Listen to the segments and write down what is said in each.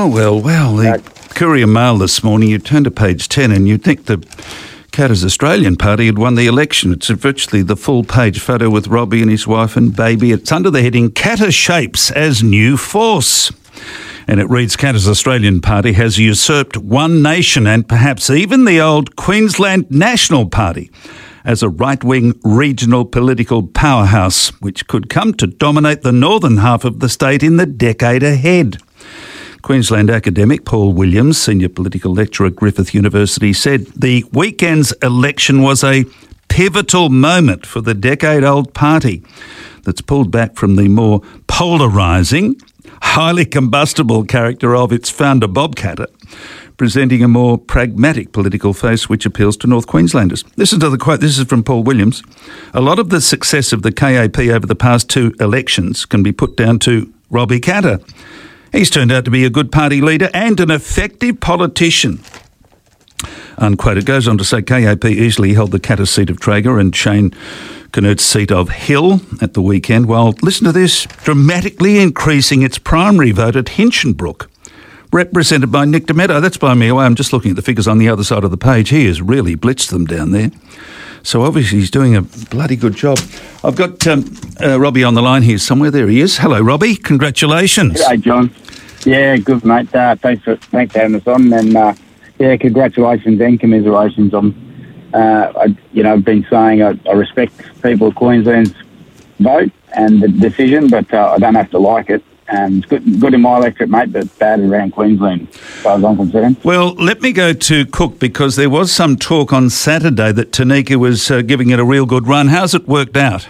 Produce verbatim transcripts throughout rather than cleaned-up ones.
Well, well, well. The Uh, Courier Mail this morning, you turn to page ten and you'd think the Katter's Australian Party had won the election. It's virtually the full-page photo with Robbie and his wife and baby. It's under the heading, Katter Shapes as New Force. And it reads, Katter's Australian Party has usurped One Nation and perhaps even the old Queensland National Party as a right-wing regional political powerhouse, which could come to dominate the northern half of the state in the decade ahead. Queensland academic Paul Williams, senior political lecturer at Griffith University, said the weekend's election was a pivotal moment for the decade-old party that's pulled back from the more polarising, highly combustible character of its founder Bob Katter, presenting a more pragmatic political face which appeals to North Queenslanders. Listen to the quote. This is from Paul Williams. A lot of the success of the K A P over the past two elections can be put down to Robbie Katter. He's turned out to be a good party leader and an effective politician. Unquote. It goes on to say K A P easily held the Katter seat of Traeger and Shane Knuth's seat of Hill at the weekend, while, listen to this, dramatically increasing its primary vote at Hinchinbrook, represented by Nick Demetto. That's blowing me away. I'm just looking at the figures on the other side of the page. He has really blitzed them down there. So obviously he's doing a bloody good job. I've got um, uh, Robbie on the line here somewhere. There he is. Hello, Robbie. Congratulations. Hey, John. Yeah, good, mate. Uh, thanks for thanks for having us on. And, uh, yeah, congratulations and commiserations on, uh, I, you know, I've been saying I, I respect people of Queensland's vote and the decision, but uh, I don't have to like it. Um, it's good, good in my electorate, mate, but bad around Queensland, as far as I'm concerned. Well, let me go to Cook, because there was some talk on Saturday that Tanika was uh, giving it a real good run. How's it worked out?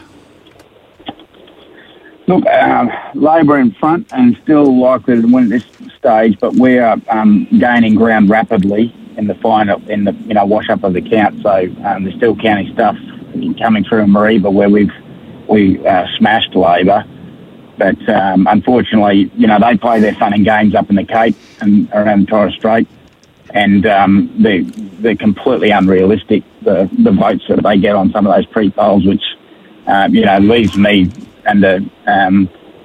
Look, um, Labor in front and still likely to win at this stage, but we are um, gaining ground rapidly in the final, in the you know wash up of the count. So um, there's still county stuff coming through in Mareeba where we've we uh, smashed Labor. But um, unfortunately, you know, they play their fun and games up in the Cape and around Torres Strait, and um, they're, they're completely unrealistic, the, the votes that they get on some of those pre-polls, which, um, you know, leaves me under, um,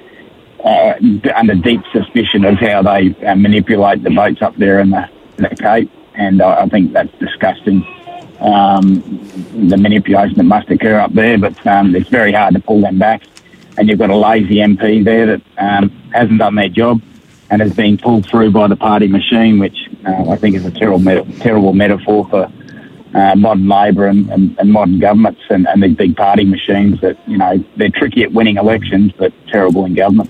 uh, under deep suspicion of how they uh, manipulate the votes up there in the, in the Cape, and I, I think that's disgusting, um, the manipulation that must occur up there, but um, it's very hard to pull them back. And you've got a lazy M P there that um, hasn't done their job and has been pulled through by the party machine, which uh, I think is a terrible, meta- terrible metaphor for uh, modern Labor and, and, and modern governments and, and these big party machines that, you know, they're tricky at winning elections but terrible in government.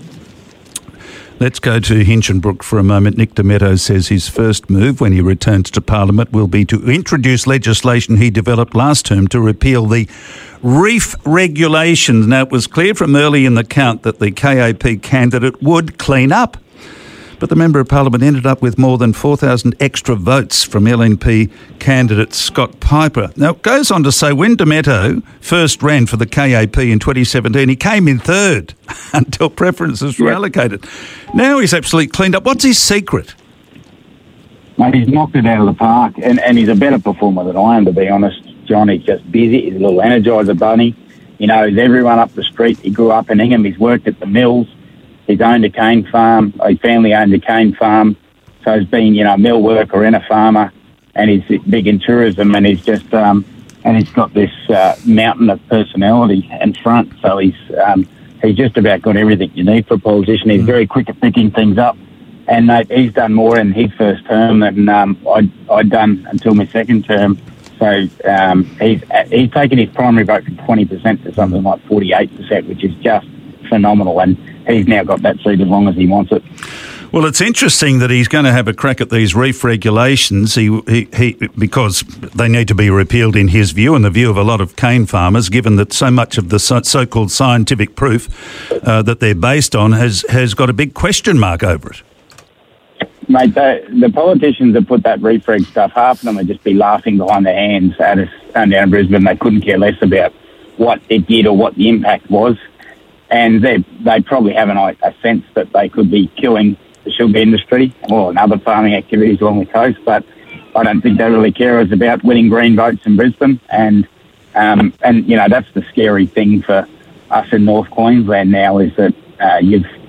Let's go to Hinchinbrook for a moment. Nick Demetto says his first move when he returns to Parliament will be to introduce legislation he developed last term to repeal the reef regulations. Now, it was clear from early in the count that the K A P candidate would clean up, but the Member of Parliament ended up with more than four thousand extra votes from L N P candidate Scott Piper. Now, it goes on to say when Demetto first ran for the K A P in twenty seventeen, he came in third until preferences were yep. allocated. Now he's absolutely cleaned up. What's his secret? Mate, he's knocked it out of the park, and, and he's a better performer than I am, to be honest. John, he's just busy. He's a little Energizer bunny. He knows everyone up the street. He grew up in Ingham. He's worked at the mills. He's owned a cane farm. His family owned a cane farm. So he's been, you know, a mill worker and a farmer, and he's big in tourism, and he's just, um, and he's got this uh, mountain of personality in front. So he's, um, he's just about got everything you need for a politician. He's very quick at picking things up. And uh, he's done more in his first term than um, I'd, I'd done until my second term. So um, he's he's taken his primary vote from twenty percent to something like forty-eight percent, which is just phenomenal. And he's now got that seat as long as he wants it. Well, it's interesting that he's going to have a crack at these reef regulations he, he, he, because they need to be repealed in his view and the view of a lot of cane farmers, given that so much of the so- so-called scientific proof uh, that they're based on has, has got a big question mark over it. Mate, the, the politicians that put that reef reg stuff, half of them would just be laughing behind their hands at us down in Brisbane. They couldn't care less about what it did or what the impact was. And they they probably have an, a sense that they could be killing the sugar industry or and other farming activities along the coast. But I don't think they really care. It's about winning green votes in Brisbane. And, um, and you know, that's the scary thing for us in North Queensland now is that uh, you've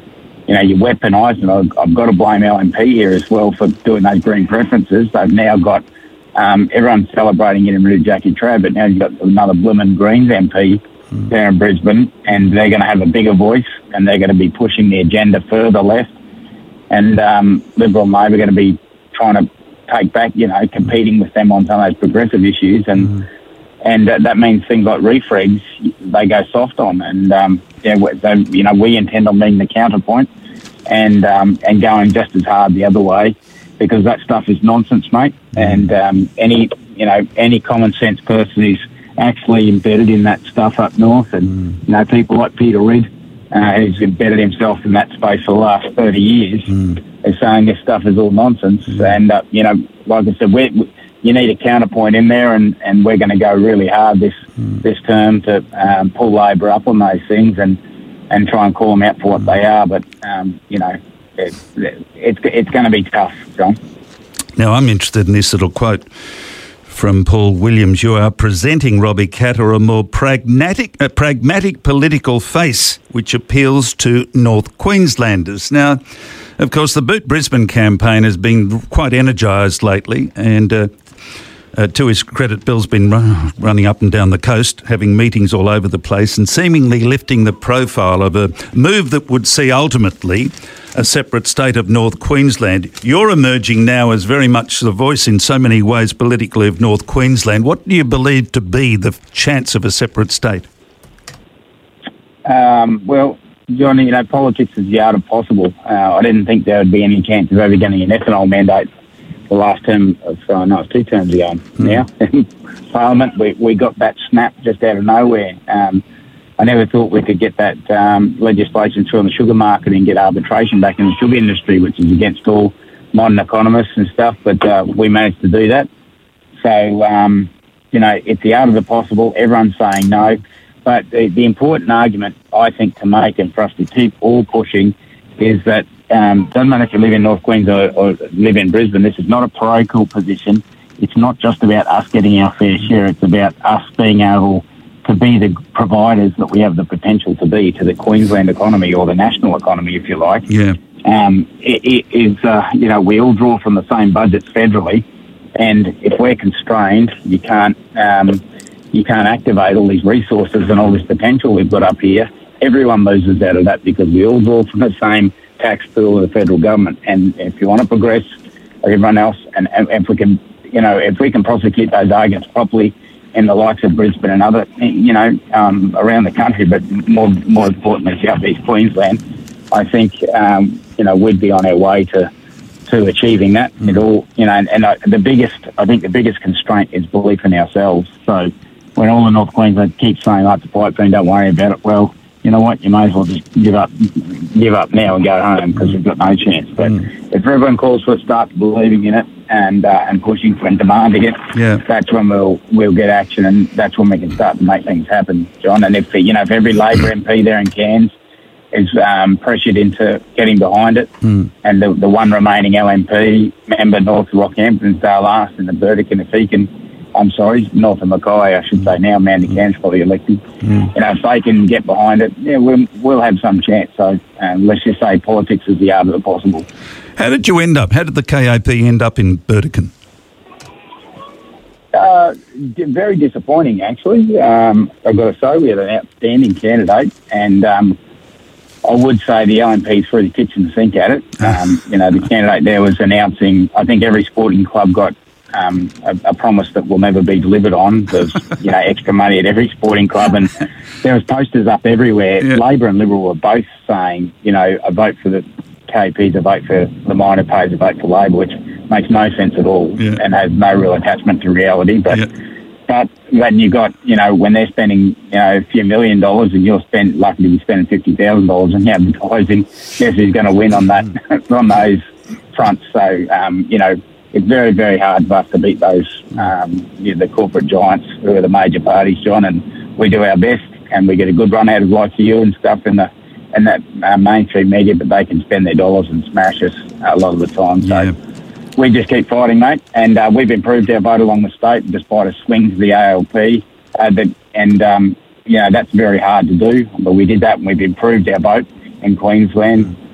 you know, you weaponise, and I've, I've got to blame L N P here as well for doing those green preferences. They've now got um, everyone's celebrating getting rid of Jackie Trabb, but now you've got another blooming Greens M P mm. there in Brisbane, and they're going to have a bigger voice, and they're going to be pushing the agenda further left. And um, Liberal and Labor are going to be trying to take back, you know, competing with them on some of those progressive issues, and mm. and uh, that means things like refregs they go soft on, and um, yeah, they, you know, we intend on being the counterpoint and um, and going just as hard the other way, because that stuff is nonsense, mate. Mm. And um, any you know any common sense person is actually embedded in that stuff up north, and mm. you know people like Peter Reid, uh, who's embedded himself in that space for the last thirty years. Mm. Is saying this stuff is all nonsense, mm. and uh, you know, like I said, we, we, you need a counterpoint in there, and, and we're going to go really hard this mm. this term to um, pull Labor up on those things and, and try and call them out for what mm. they are. But um, you know, it, it, it's it's going to be tough, John. Now, I'm interested in this little quote from Paul Williams. You are presenting Robbie Katter a more pragmatic, a pragmatic political face, which appeals to North Queenslanders. Now, of course, the Boot Brisbane campaign has been quite energised lately, and uh, uh, to his credit, Bill's been run, running up and down the coast, having meetings all over the place and seemingly lifting the profile of a move that would see ultimately a separate state of North Queensland. You're emerging now as very much the voice in so many ways politically of North Queensland. What do you believe to be the chance of a separate state? Um, well... Johnny, you know, politics is the art of possible. Uh, I didn't think there would be any chance of ever getting an ethanol mandate the last term of, uh, no, it's two terms ago mm. now, in Parliament. We, we got that snap just out of nowhere. Um, I never thought we could get that um, legislation through on the sugar market and get arbitration back in the sugar industry, which is against all modern economists and stuff, but uh, we managed to do that. So, um, you know, it's the art of the possible. Everyone's saying no. But the, the important argument, I think, to make and for us to keep all pushing is that um, doesn't matter if you live in North Queensland or, or live in Brisbane, this is not a parochial position. It's not just about us getting our fair share. It's about us being able to be the providers that we have the potential to be to the Queensland economy, or the national economy, if you like. Yeah. Um, it, it is, uh, you know, we all draw from the same budgets federally, and if we're constrained, you can't... Um, You can't activate all these resources and all this potential we've got up here. Everyone loses out of that because we all draw from the same tax pool of the federal government. And if you want to progress everyone else, and, and if we can, you know, if we can prosecute those arguments properly in the likes of Brisbane and other, you know, um, around the country, but more more importantly, South East Queensland, I think, um, you know, we'd be on our way to to achieving that. Mm. It all, you know, and, and uh, the biggest, I think the biggest constraint is belief in ourselves. So, when all the North Queensland keep saying, like, the pipe dream, don't worry about it, well, you know what, you may as well just give up give up now and go home, because we've got no chance. But mm. if everyone calls for it, start believing in it and uh, and pushing for and demanding it, yeah. that's when we'll we'll get action, and that's when we can start to make things happen, John. And if, you know, if every Labor M P there in Cairns is um, pressured into getting behind it, mm. and the, the one remaining L N P member, North Rockhampton, Dale Arse, and the Burdekin, if he can... I'm sorry, North of Mackay, I should say now, Amanda Cairns probably elected. Mm. You know, if they can get behind it, yeah, we'll, we'll have some chance. So um, let's just say politics is the art of the possible. How did you end up? How did the K A P end up in Burdekin? Uh, very disappointing, actually. Um, I've got to say, we had an outstanding candidate, and um, I would say the L N P threw the kitchen sink at it. Um, you know, the candidate there was announcing, I think every sporting club got Um, a, a promise that will never be delivered on. There's, you know, extra money at every sporting club, and there was posters up everywhere. Yeah. Labor and Liberal were both saying, you know, a vote for the K P is a vote for the miner pays a vote for Labor, which makes no sense at all, yeah. and has no real attachment to reality. But yeah. but when you got, you know, when they're spending, you know, a few million dollars, and you're spent lucky to be spending fifty thousand dollars, and you're advertising, guess who's going to win on that on those fronts? So um, you know. It's very, very hard for us to beat those, um, you know, the corporate giants who are the major parties, John, and we do our best, and we get a good run out of like you and stuff in the in that uh, mainstream media, but they can spend their dollars and smash us a lot of the time. So yeah. we just keep fighting, mate, and uh, we've improved our vote along the state despite a swing to the A L P, uh, but, and um, you know, that's very hard to do, but we did that, and we've improved our vote in Queensland.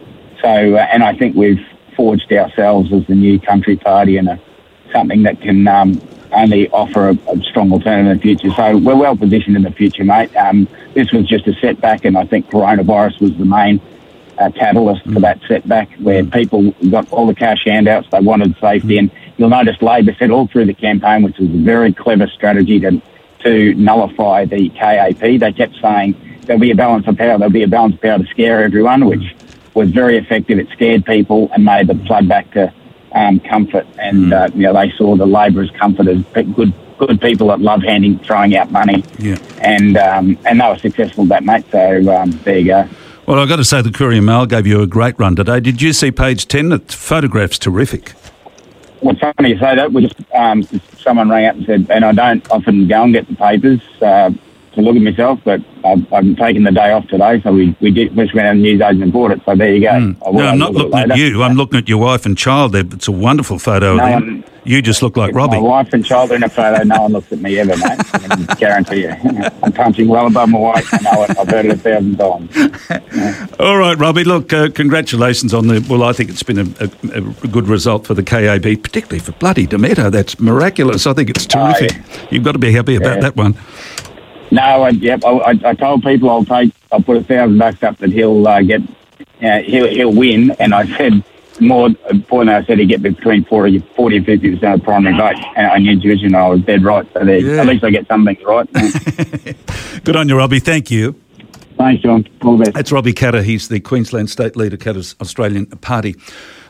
So, uh, and I think we've forged ourselves as the new country party and a, something that can um, only offer a, a strong alternative in the future. So we're well positioned in the future, mate. Um, this was just a setback, and I think coronavirus was the main uh, catalyst mm. for that setback, where mm. people got all the cash handouts, they wanted safety, mm. and you'll notice Labor said all through the campaign, which was a very clever strategy to to nullify the K A P. They kept saying there'll be a balance of power, there'll be a balance of power to scare everyone, which mm. was very effective. It scared people and made them flood back to um, comfort. And, mm. uh, you know, they saw the Labor as comfort as good good people that love handing, throwing out money. Yeah. And um, and they were successful with that, mate. So um, there you go. Well, I've got to say the Courier Mail gave you a great run today. Did you see page ten? The photograph's terrific. Well, it's funny you say that. We just, um, someone rang up and said, and I don't often go and get the papers uh, to look at myself, but I've, I've taken the day off today, so we, we did, we just went out and news agent and bought it, so there you go. Mm. I will, no, I'm not looking at you. I'm looking at your wife and child there. It's a wonderful photo no of them. One, you just look like Robbie. My wife and child are in a photo. No one looks at me ever, mate. I can guarantee you. I'm punching well above my weight. I know it. I've heard it a thousand times. Yeah. All right, Robbie. Look, uh, congratulations on the... Well, I think it's been a, a, a good result for the K A B, particularly for bloody Demeter. That's miraculous. I think it's terrific. Oh, yeah. You've got to be happy about yeah. that one. No, I, yep. I, I told people I'll take... I'll put a thousand bucks up that he'll uh, get... Uh, he'll, he'll win, and I said... More important, I said he'd get between forty, forty and fifty percent of the primary vote. And on your division, I was dead right. So there, yeah. at least I get some things right. Good on you, Robbie. Thank you. Thanks, John. All the best. That's Robbie Katter. He's the Queensland State Leader, Katter's Australian Party.